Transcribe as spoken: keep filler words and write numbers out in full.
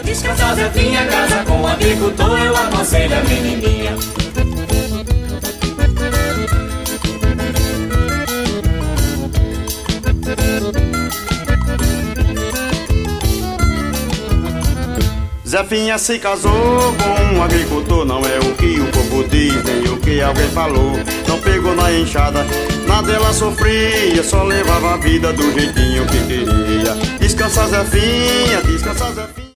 Descansa, Zefinha, casa com o agricultor, eu aconselho a menininha. Zefinha se casou com um agricultor, não é o que o povo diz, nem o que alguém falou. Não pegou na enxada, nada ela sofria, só levava a vida do jeitinho que queria. Descansa, Zefinha, descansa, Zefinha.